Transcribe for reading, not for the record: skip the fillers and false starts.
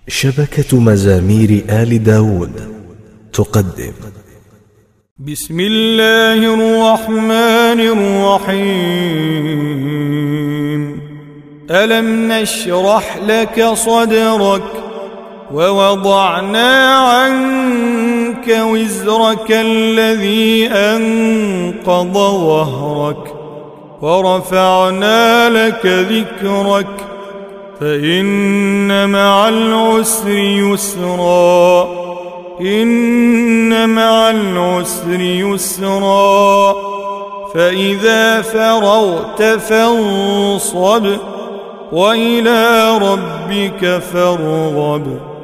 شبكة مزامير آل داود تقدم. بسم الله الرحمن الرحيم. ألم نشرح لك صدرك ووضعنا عنك وزرك الذي أنقض ظهرك ورفعنا لك ذكرك فإن مع العسر يسرا إن مع العسر يسرا فإذا فرغت فانصب وإلى ربك فارغب.